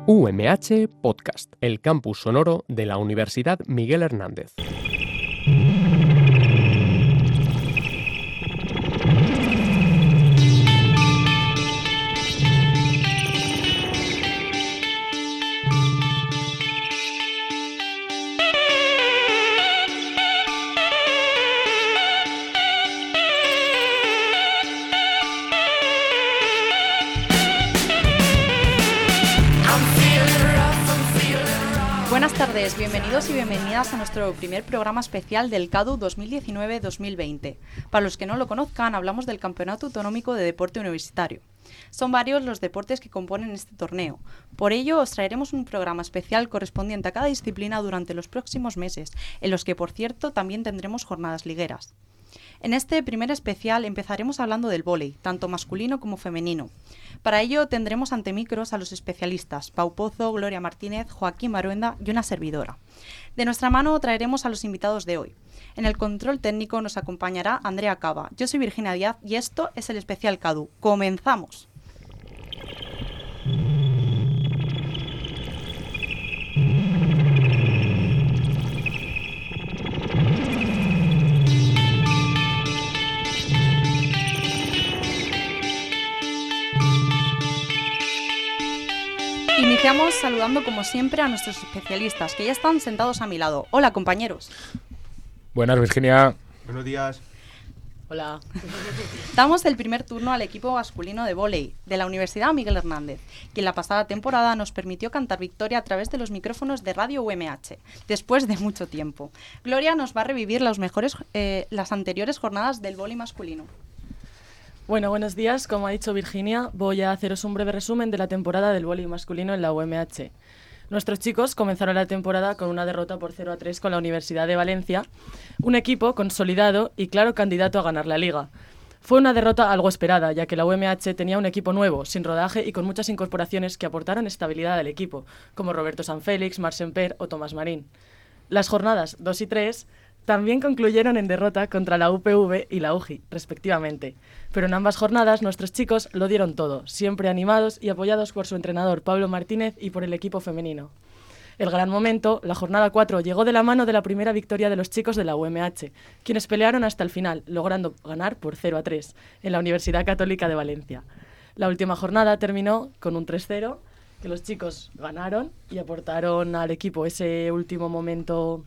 UMH Podcast, el campus sonoro de la Universidad Miguel Hernández. Buenas tardes, bienvenidos y bienvenidas a nuestro primer programa especial del CADU 2019-2020. Para los que no lo conozcan, hablamos del Campeonato Autonómico de Deporte Universitario. Son varios los deportes que componen este torneo. Por ello, os traeremos un programa especial correspondiente a cada disciplina durante los próximos meses, en los que, por cierto, también tendremos jornadas ligueras. En este primer especial empezaremos hablando del vóley, tanto masculino como femenino. Para ello tendremos ante micros a los especialistas Pau Pozo, Gloria Martínez, Joaquín Maruenda y una servidora. De nuestra mano traeremos a los invitados de hoy. En el control técnico nos acompañará Andrea Cava. Yo soy Virginia Díaz y esto es el especial CADU. ¡Comenzamos! Iniciamos saludando como siempre a nuestros especialistas, que ya están sentados a mi lado. Hola, compañeros. Buenas, Virginia. Buenos días. Hola. Damos el primer turno al equipo masculino de vóley de la Universidad Miguel Hernández, quien la pasada temporada nos permitió cantar victoria a través de los micrófonos de Radio UMH, después de mucho tiempo. Gloria nos va a revivir las anteriores jornadas del vóley masculino. Bueno, buenos días. Como ha dicho Virginia, voy a haceros un breve resumen de la temporada del vóley masculino en la UMH. Nuestros chicos comenzaron la temporada con una derrota por 0-3 con la Universidad de Valencia, un equipo consolidado y claro candidato a ganar la liga. Fue una derrota algo esperada, ya que la UMH tenía un equipo nuevo, sin rodaje y con muchas incorporaciones que aportaron estabilidad al equipo, como Roberto Sanfélix, Marc Semper o Tomás Marín. Las jornadas 2 y 3 también concluyeron en derrota contra la UPV y la UGI, respectivamente. Pero en ambas jornadas nuestros chicos lo dieron todo, siempre animados y apoyados por su entrenador Pablo Martínez y por el equipo femenino. El gran momento, la jornada 4, llegó de la mano de la primera victoria de los chicos de la UMH, quienes pelearon hasta el final, logrando ganar por 0-3 en la Universidad Católica de Valencia. La última jornada terminó con un 3-0, que los chicos ganaron y aportaron al equipo ese último momento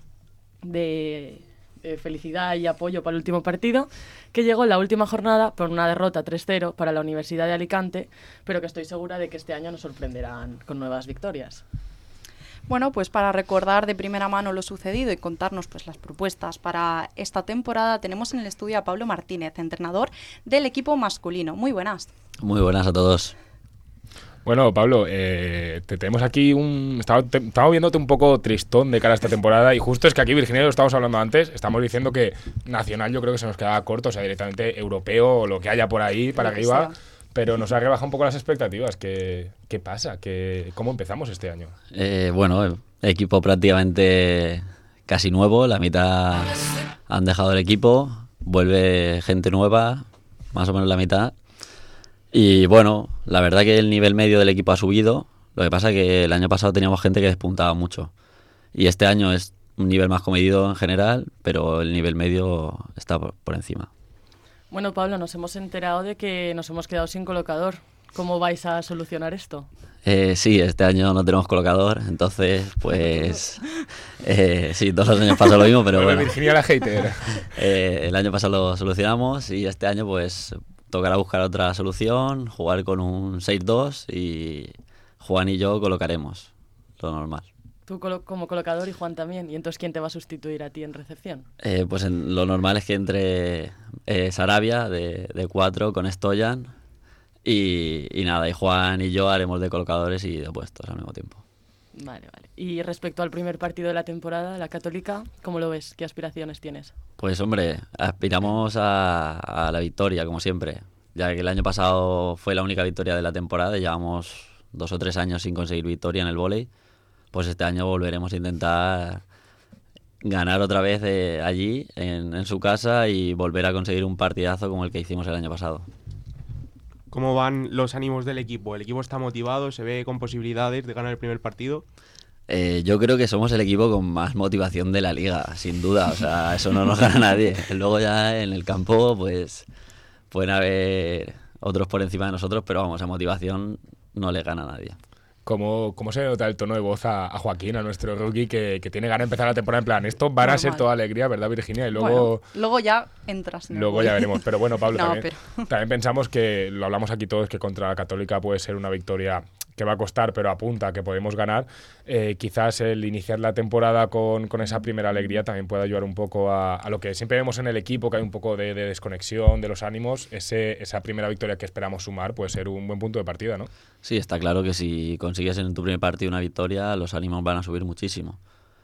de felicidad y apoyo para el último partido, que llegó en la última jornada por una derrota 3-0 para la Universidad de Alicante, pero que estoy segura de que este año nos sorprenderán con nuevas victorias. Bueno, pues para recordar de primera mano lo sucedido y contarnos pues las propuestas para esta temporada, tenemos en el estudio a Pablo Martínez, entrenador del equipo masculino. Muy buenas. Muy buenas a todos. Bueno, Pablo, te tenemos aquí estamos viéndote un poco tristón de cara a esta temporada y justo es que aquí, Virginia, lo estábamos hablando antes, estamos diciendo que nacional yo creo que se nos quedaba corto, o sea, directamente europeo o lo que haya por ahí para arriba, pero nos ha rebajado un poco las expectativas. ¿Qué pasa? ¿Cómo empezamos este año? Bueno, equipo prácticamente casi nuevo, la mitad han dejado el equipo, vuelve gente nueva, más o menos la mitad. Y bueno, la verdad que el nivel medio del equipo ha subido. Lo que pasa es que el año pasado teníamos gente que despuntaba mucho. Y este año es un nivel más comedido en general, pero el nivel medio está por encima. Bueno, Pablo, nos hemos enterado de que nos hemos quedado sin colocador. ¿Cómo vais a solucionar esto? Sí, este año no tenemos colocador, entonces pues... sí, todos los años pasa lo mismo, pero bueno. Virginia la hater. El año pasado lo solucionamos y este año pues... tocará buscar otra solución, jugar con un 6-2 y Juan y yo colocaremos, lo normal. Tú como colocador y Juan también. ¿Y entonces quién te va a sustituir a ti en recepción? Pues lo normal es que entre Sarabia de 4 con Stoyan y nada, y Juan y yo haremos de colocadores y de opuestos al mismo tiempo. Vale. Y respecto al primer partido de la temporada, la Católica, ¿cómo lo ves? ¿Qué aspiraciones tienes? Pues hombre, aspiramos a la victoria, como siempre. Ya que el año pasado fue la única victoria de la temporada, llevamos 2 o 3 años sin conseguir victoria en el vóley, pues este año volveremos a intentar ganar otra vez allí, en su casa, y volver a conseguir un partidazo como el que hicimos el año pasado. ¿Cómo van los ánimos del equipo? ¿El equipo está motivado? ¿Se ve con posibilidades de ganar el primer partido? Yo creo que somos el equipo con más motivación de la liga, sin duda. O sea, eso no nos gana nadie. Luego ya en el campo, pues pueden haber otros por encima de nosotros, pero vamos, a motivación no le gana a nadie. ¿Cómo se nota el tono de voz a Joaquín, a nuestro rookie, que tiene ganas de empezar la temporada en plan, esto van a ser toda alegría, ¿verdad, Virginia? Y luego ya entras. Luego ya veremos. Pero bueno, Pablo, No, también pensamos que, lo hablamos aquí todos, que contra la Católica puede ser una victoria que va a costar, pero apunta a que podemos ganar. Quizás el iniciar la temporada con esa primera alegría también puede ayudar un poco a lo que siempre vemos en el equipo, que hay un poco de desconexión de los ánimos. Esa primera victoria que esperamos sumar puede ser un buen punto de partida, ¿no? Sí, está claro que si consigues en tu primer partido una victoria, los ánimos van a subir muchísimo.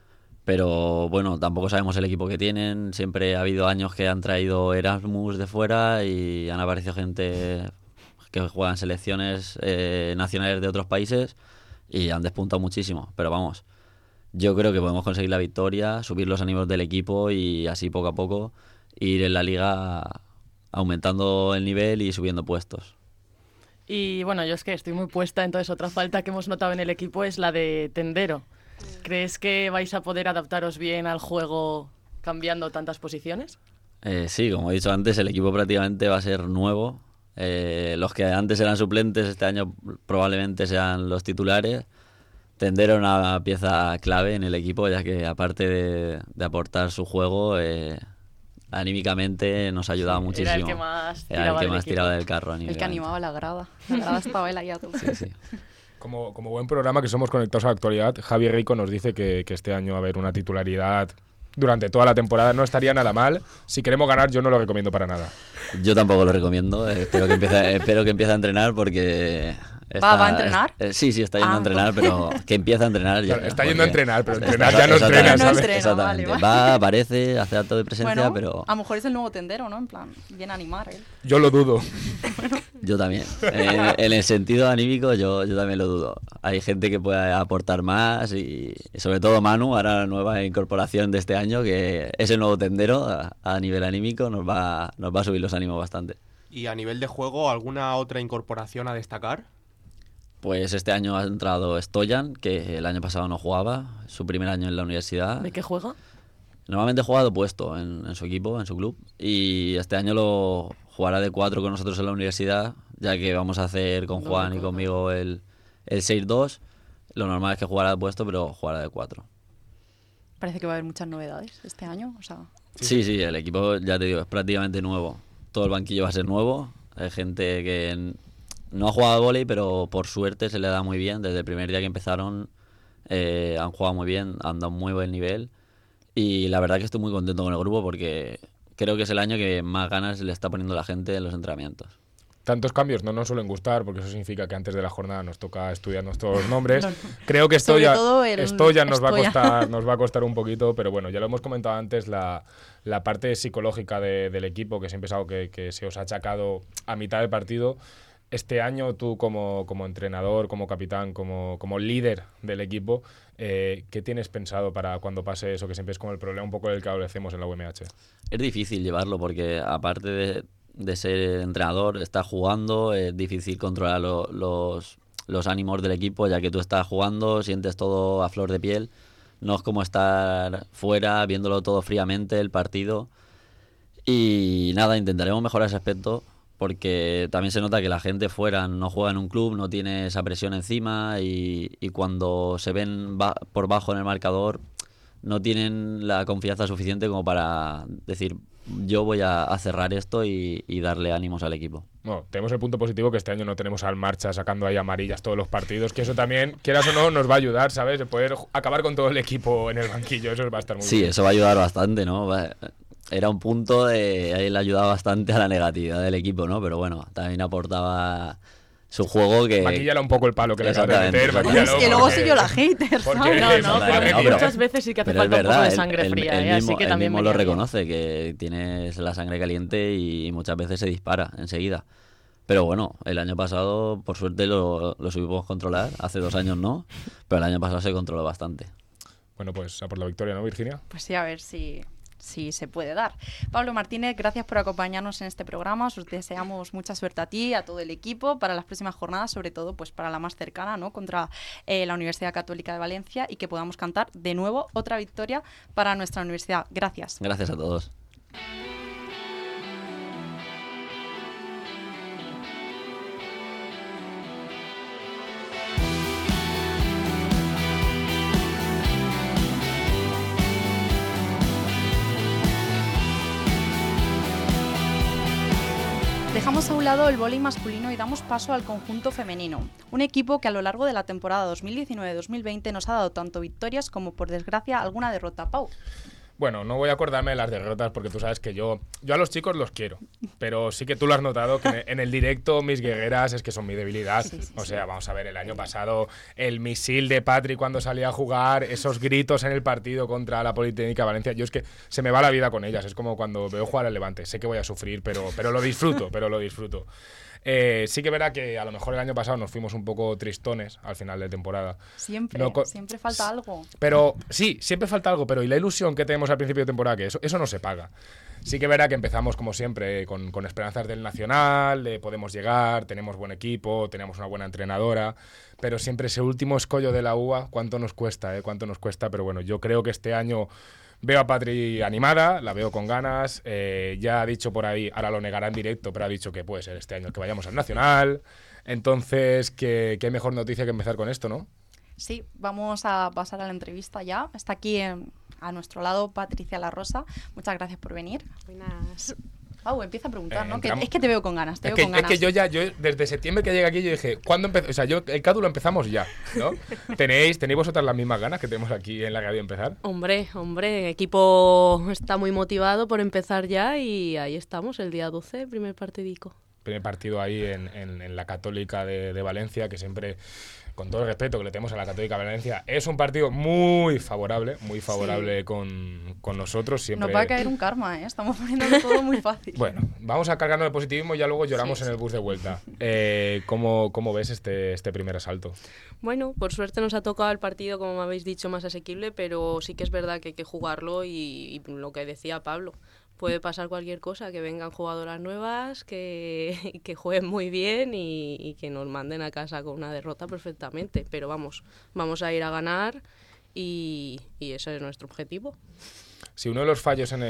Pero bueno, tampoco sabemos el equipo que tienen. Siempre ha habido años que han traído Erasmus de fuera y han aparecido gente que juega en selecciones nacionales de otros países y han despuntado muchísimo. Pero vamos, yo creo que podemos conseguir la victoria, subir los ánimos del equipo y así poco a poco ir en la liga aumentando el nivel y subiendo puestos. Y bueno, yo es que estoy muy puesta, entonces otra falta que hemos notado en el equipo es la de tendero. ¿Crees que vais a poder adaptaros bien al juego cambiando tantas posiciones? Sí, como he dicho antes, el equipo prácticamente va a ser nuevo. Los que antes eran suplentes este año probablemente sean los titulares. Tendero es una pieza clave en el equipo, ya que aparte de aportar su juego, anímicamente nos ha ayudado muchísimo. Era el que más tiraba del carro. El que animaba la grada. La grada estaba él ahí a todo. Sí. Como buen programa que somos conectados a la actualidad, Javier Rico nos dice que este año va a haber una titularidad durante toda la temporada. No estaría nada mal. Si queremos ganar, yo no lo recomiendo para nada. Yo tampoco lo recomiendo. Espero que empiece a entrenar porque... ¿Va a entrenar? Sí, está yendo a entrenar, pero que empiece a entrenar ya. Claro, está yendo a entrenar, pero entrenar ya no entrena, ¿sabes? Exactamente. Vale. Va, aparece, hace acto de presencia, bueno, pero... a lo mejor es el nuevo tendero, ¿no? En plan, viene a animar él. Yo lo dudo. Yo también. En el sentido anímico, yo también lo dudo. Hay gente que puede aportar más y sobre todo Manu, ahora la nueva incorporación de este año, que es el nuevo tendero a nivel anímico, nos va a subir los ánimos bastante. ¿Y a nivel de juego, alguna otra incorporación a destacar? Pues este año ha entrado Stoyan, que el año pasado no jugaba, su primer año en la universidad. ¿De qué juega? Normalmente juega de opuesto en su equipo, en su club, y este año lo jugará de 4 con nosotros en la universidad, ya que vamos a hacer con Juan y conmigo el 6-2. Lo normal es que jugara de opuesto, pero jugará de 4. Parece que va a haber muchas novedades este año, o sea... Sí, el equipo, ya te digo, es prácticamente nuevo. Todo el banquillo va a ser nuevo. Hay gente que no ha jugado a vóley, pero por suerte se le da muy bien. Desde el primer día que empezaron han jugado muy bien, han dado muy buen nivel. Y la verdad que estoy muy contento con el grupo porque creo que es el año que más ganas le está poniendo la gente en los entrenamientos. Tantos cambios no nos suelen gustar porque eso significa que antes de la jornada nos toca estudiar nuestros nombres. Creo que esto ya nos va a costar un poquito, pero bueno, ya lo hemos comentado antes, la parte psicológica del equipo, que siempre es algo que se os ha achacado a mitad del partido. Este año tú como entrenador, como capitán, como líder del equipo, ¿qué tienes pensado para cuando pase eso, que siempre es como el problema un poco del que adolecemos en la UMH? Es difícil llevarlo porque aparte de ser entrenador, estás jugando, es difícil controlar los ánimos del equipo, ya que tú estás jugando, sientes todo a flor de piel. No es como estar fuera, viéndolo todo fríamente, el partido. Y nada, intentaremos mejorar ese aspecto, porque también se nota que la gente fuera no juega en un club, no tiene esa presión encima y cuando se ven por bajo en el marcador no tienen la confianza suficiente como para decir yo voy a cerrar esto y darle ánimos al equipo. Bueno, tenemos el punto positivo que este año no tenemos al Marcha sacando ahí amarillas todos los partidos, que eso también, quieras o no, nos va a ayudar, ¿sabes? De poder acabar con todo el equipo en el banquillo, eso va a estar muy bien. Sí, eso va a ayudar bastante, ¿no? Era un punto de... Ahí le ayudaba bastante a la negatividad del equipo, ¿no? Pero bueno, también aportaba su juego que... Maquíllala un poco el palo que le acabas de meter. Es que luego soy yo la hater, ¿sabes? No, pero muchas veces sí que hace falta un poco de sangre fría, así que también mismo lo reconoce, que tienes la sangre caliente y muchas veces se dispara enseguida. Pero bueno, el año pasado, por suerte, lo supimos controlar. Hace 2 años no, pero el año pasado se controló bastante. Bueno, pues a por la victoria, ¿no, Virginia? Pues sí, a ver si Sí, se puede dar. Pablo Martínez, gracias por acompañarnos en este programa. Os deseamos mucha suerte a ti, a todo el equipo, para las próximas jornadas, sobre todo pues para la más cercana, ¿no? Contra la Universidad Católica de Valencia, y que podamos cantar de nuevo otra victoria para nuestra universidad. Gracias. Gracias a todos. Dejamos a un lado el vóley masculino y damos paso al conjunto femenino, un equipo que a lo largo de la temporada 2019-2020 nos ha dado tanto victorias como, por desgracia, alguna derrota. Pau. Bueno, no voy a acordarme de las derrotas porque tú sabes que yo a los chicos los quiero, pero sí que tú lo has notado que en el directo mis guerreras es que son mi debilidad. Sí, o sea, vamos a ver, el año pasado el misil de Patri cuando salía a jugar, esos gritos en el partido contra la Politécnica de Valencia, yo es que se me va la vida con ellas, es como cuando veo jugar al Levante, sé que voy a sufrir, pero lo disfruto, sí que verá que a lo mejor el año pasado nos fuimos un poco tristones al final de temporada. Siempre falta algo. Pero sí, siempre falta algo, pero y la ilusión que tenemos al principio de temporada, que eso no se paga. Sí que verá que empezamos como siempre con esperanzas del Nacional, de podemos llegar, tenemos buen equipo, tenemos una buena entrenadora, pero siempre ese último escollo de la UA, cuánto nos cuesta, pero bueno, yo creo que este año veo a Patri animada, la veo con ganas, ya ha dicho por ahí, ahora lo negará en directo, pero ha dicho que puede ser este año que vayamos al Nacional, entonces qué mejor noticia que empezar con esto, ¿no? Sí, vamos a pasar a la entrevista ya. Está aquí a nuestro lado Patricia La Rosa. Muchas gracias por venir. Buenas. Pau, empieza a preguntar, ¿no? Es que te veo con ganas, Es que yo desde septiembre que llegué aquí, yo dije, ¿cuándo empezó? O sea, el CADU lo empezamos ya, ¿no? ¿Tenéis vosotras las mismas ganas que tenemos aquí en la radio de empezar? Hombre, el equipo está muy motivado por empezar ya y ahí estamos, el día 12, primer partidico. Primer partido ahí en la Católica de Valencia, que siempre, con todo el respeto que le tenemos a la Católica de Valencia, es un partido muy favorable sí. con nosotros. Siempre... Nos va a caer un karma, ¿eh? Estamos poniéndolo todo muy fácil. Bueno, vamos a cargarnos de positivismo y ya luego lloramos en el bus de vuelta. ¿Cómo ves este primer asalto? Bueno, por suerte nos ha tocado el partido, como me habéis dicho, más asequible, pero sí que es verdad que hay que jugarlo y lo que decía Pablo. Puede pasar cualquier cosa, que vengan jugadoras nuevas, que jueguen muy bien y que nos manden a casa con una derrota perfectamente. Pero vamos a ir a ganar y ese es nuestro objetivo. Si uno de los fallos en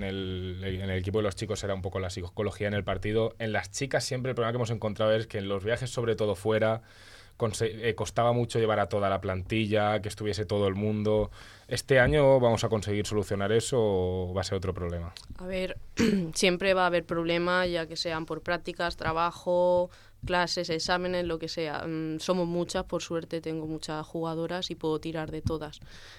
el equipo de los chicos era un poco la psicología en el partido, en las chicas siempre el problema que hemos encontrado es que en los viajes, sobre todo fuera, costaba mucho llevar a toda la plantilla, que estuviese todo el mundo. ¿Este año vamos a conseguir solucionar eso o va a ser otro problema? A ver, siempre va a haber problemas, ya que sean por prácticas, trabajo, clases, exámenes, lo que sea. Somos muchas, por suerte tengo muchas jugadoras y puedo tirar de todas.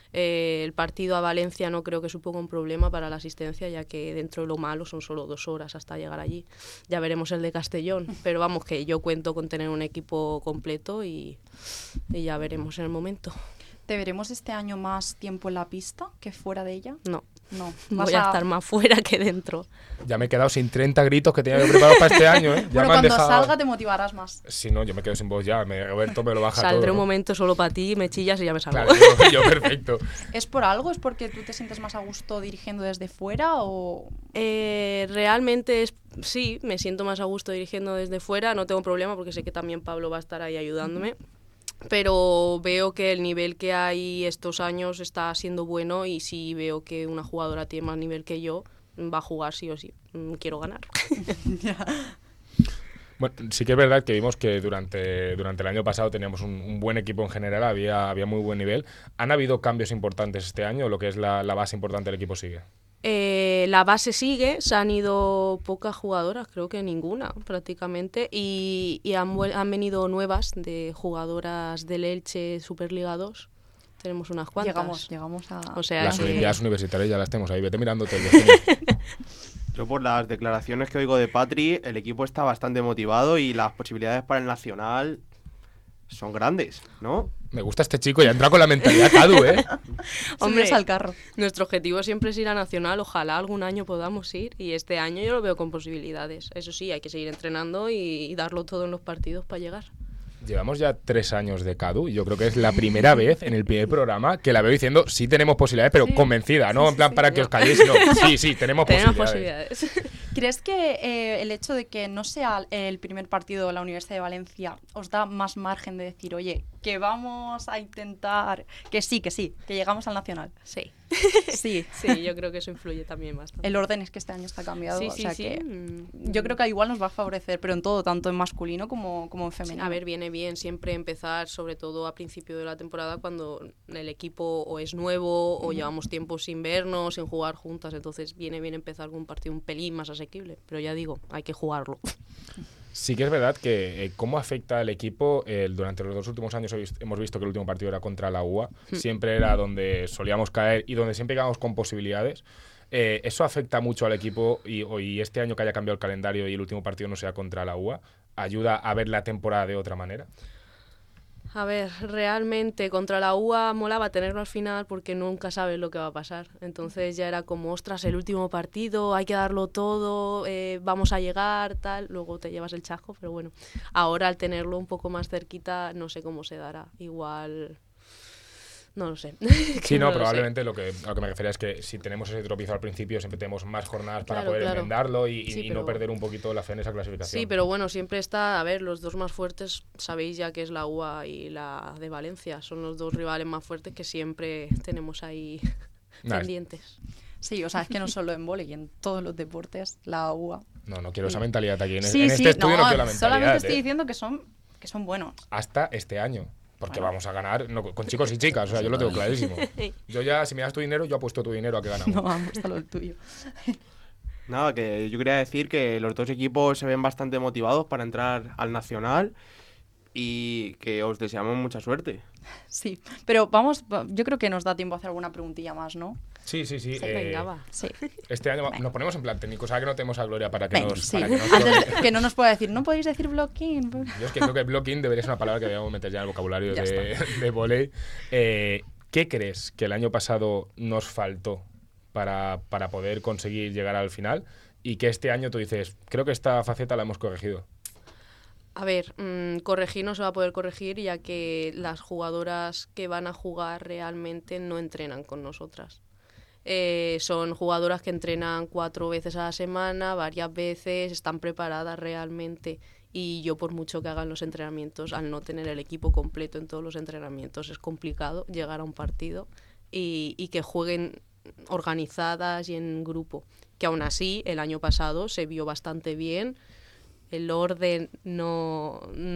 El partido a Valencia no creo que suponga un problema para la asistencia, ya que dentro de lo malo son solo 2 horas hasta llegar allí. Ya veremos el de Castellón, pero vamos, que yo cuento con tener un equipo completo y ya veremos en el momento. ¿Te veremos este año más tiempo en la pista que fuera de ella? No. Voy a estar más fuera que dentro. Ya me he quedado sin 30 gritos que tenía yo preparados para este año, ¿eh? Ya bueno, cuando salga te motivarás más. Si no, yo me quedo sin voz ya. Roberto me lo baja Saldré todo. Un momento solo para ti, me chillas y ya me salgo. Claro, yo perfecto. ¿Es por algo? ¿Es porque tú te sientes más a gusto dirigiendo desde fuera o...? Realmente sí, me siento más a gusto dirigiendo desde fuera. No tengo problema porque sé que también Pablo va a estar ahí ayudándome. Pero veo que el nivel que hay estos años está siendo bueno y si veo que una jugadora tiene más nivel que yo, va a jugar sí o sí. Quiero ganar. Bueno, sí que es verdad que vimos que durante el año pasado teníamos un buen equipo en general, había muy buen nivel. ¿Han habido cambios importantes este año o lo que es la base importante del equipo sigue? La base sigue, se han ido pocas jugadoras, creo que ninguna prácticamente, y han venido nuevas de jugadoras del Elche Superliga 2. Tenemos unas cuantas. Llegamos a... O sea, las Olimpiadas Universitarias ya las tenemos ahí, vete mirándote. Yo por las declaraciones que oigo de Patri, el equipo está bastante motivado y las posibilidades para el Nacional son grandes, ¿no? Me gusta este chico, ya entra con la mentalidad CADU, ¿eh? Hombre, al carro. Nuestro objetivo siempre es ir a Nacional, ojalá algún año podamos ir y este año yo lo veo con posibilidades. Eso sí, hay que seguir entrenando y darlo todo en los partidos para llegar. Llevamos ya 3 años de CADU y yo creo que es la primera vez en el primer programa que la veo diciendo sí tenemos posibilidades, pero convencida, ¿no? En plan, para que os calléis, no. Sí, tenemos posibilidades. ¿Crees que el hecho de que no sea el primer partido de la Universidad de Valencia os da más margen de decir, oye, que vamos a intentar, que sí, que llegamos al Nacional? Sí. Sí. Sí, yo creo que eso influye también bastante. El orden es que este año está cambiado, Sí, o sea sí. que yo creo que igual nos va a favorecer, pero en todo, tanto en masculino como en femenino. A ver, viene bien siempre empezar, sobre todo a principio de la temporada, cuando el equipo o es nuevo o llevamos tiempo sin vernos, sin jugar juntas, entonces viene bien empezar con un partido un pelín más asequible, pero ya digo, hay que jugarlo. Sí que es verdad que cómo afecta al equipo, durante los 2 últimos años hemos visto que el último partido era contra la UA, siempre era donde solíamos caer y donde siempre íbamos con posibilidades. ¿Eso afecta mucho al equipo y este año que haya cambiado el calendario y el último partido no sea contra la UA, ayuda a ver la temporada de otra manera? A ver, realmente contra la UA molaba tenerlo al final porque nunca sabes lo que va a pasar. Entonces ya era como, ostras, el último partido, hay que darlo todo, vamos a llegar, tal. Luego te llevas el chasco, pero bueno. Ahora al tenerlo un poco más cerquita, no sé cómo se dará. Igual... No lo sé. Sí, no, probablemente a lo que me refería es que si tenemos ese tropiezo al principio, siempre tenemos más jornadas para poder enmendarlo y no perder un poquito la fe en esa clasificación. Sí, pero bueno, siempre está, a ver, los dos más fuertes, sabéis ya que es la UA y la de Valencia, son los 2 rivales más fuertes que siempre tenemos ahí pendientes. Sí, o sea, es que no solo en vóley, en todos los deportes, la UA. No quiero esa mentalidad aquí. En Sí, este estudio no quiero la mentalidad. Solamente estoy diciendo que son buenos. Hasta este año. Porque vamos a ganar con chicos y chicas, o sea, yo lo tengo clarísimo. Yo ya, si me das tu dinero, yo apuesto tu dinero a que ganamos. No, vamos a lo tuyo. Nada, que yo quería decir que los 2 equipos se ven bastante motivados para entrar al Nacional y que os deseamos mucha suerte. Sí, pero vamos, yo creo que nos da tiempo a hacer alguna preguntilla más, ¿no? Sí. Venga, va. Sí. Este año nos ponemos en plan técnico, o sea que no tenemos a Gloria para que nos... Antes que no nos pueda decir, no podéis decir blocking. Yo es que creo que blocking debería ser una palabra que debemos meter ya en el vocabulario de vóley. ¿Qué crees que el año pasado nos faltó para poder conseguir llegar al final? Y que este año tú dices, creo que esta faceta la hemos corregido. A ver, corregir no se va a poder corregir ya que las jugadoras que van a jugar realmente no entrenan con nosotras. Son jugadoras que entrenan 4 veces a la semana, varias veces, están preparadas realmente. Y yo, por mucho que hagan los entrenamientos, al no tener el equipo completo en todos los entrenamientos, es complicado llegar a un partido y que jueguen organizadas y en grupo. Que aún así, el año pasado se vio bastante bien. El orden no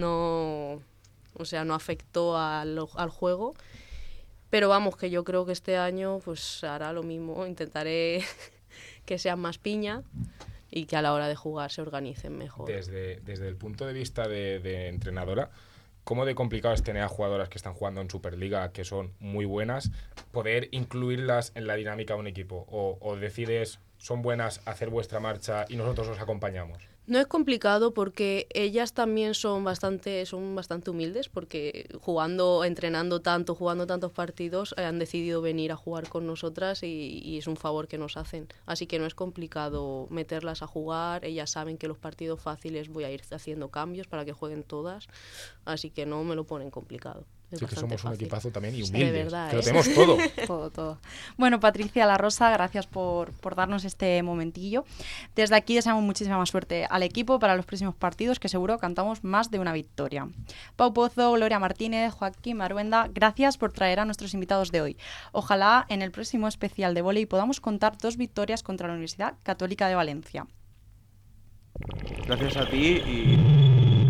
afectó al juego. Pero vamos, que yo creo que este año pues hará lo mismo. Intentaré que sean más piña y que a la hora de jugar se organicen mejor. Desde el punto de vista de entrenadora, ¿cómo de complicado es tener a jugadoras que están jugando en Superliga, que son muy buenas, poder incluirlas en la dinámica de un equipo? ¿O decides, son buenas, hacer vuestra marcha y nosotros os acompañamos? No es complicado porque ellas también son bastante humildes porque entrenando tanto, jugando tantos partidos, han decidido venir a jugar con nosotras y es un favor que nos hacen. Así que no es complicado meterlas a jugar, ellas saben que los partidos fáciles voy a ir haciendo cambios para que jueguen todas, así que no me lo ponen complicado. Sí, que somos un equipazo también y Sí, humildes, de verdad, que lo tenemos todo. Todo. Bueno, Patricia La Rosa, gracias por darnos este momentillo. Desde aquí deseamos muchísima más suerte al equipo para los próximos partidos, que seguro cantamos más de una victoria. Pau Pozo, Gloria Martínez, Joaquín Maruenda, gracias por traer a nuestros invitados de hoy. Ojalá en el próximo especial de vóley podamos contar 2 victorias contra la Universidad Católica de Valencia. Gracias a ti y...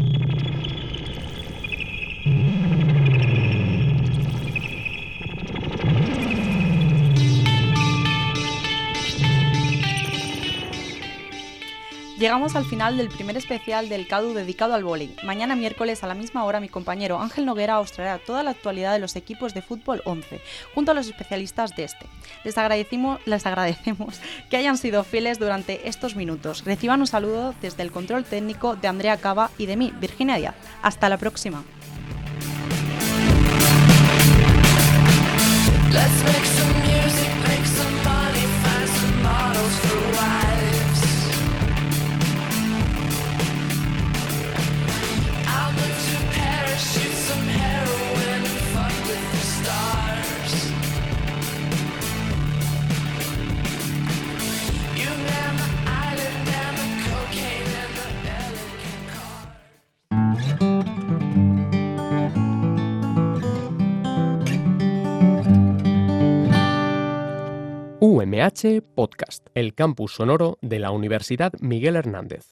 Llegamos al final del primer especial del CADU dedicado al vóley. Mañana miércoles a la misma hora mi compañero Ángel Noguera os traerá toda la actualidad de los equipos de fútbol 11, junto a los especialistas de este. Les agradecemos que hayan sido fieles durante estos minutos. Reciban un saludo desde el control técnico de Andrea Cava y de mí, Virginia Díaz. Hasta la próxima. Let's make some music, make some money, find some models for wives. I'll move to Paris. UMH Podcast, el campus sonoro de la Universidad Miguel Hernández.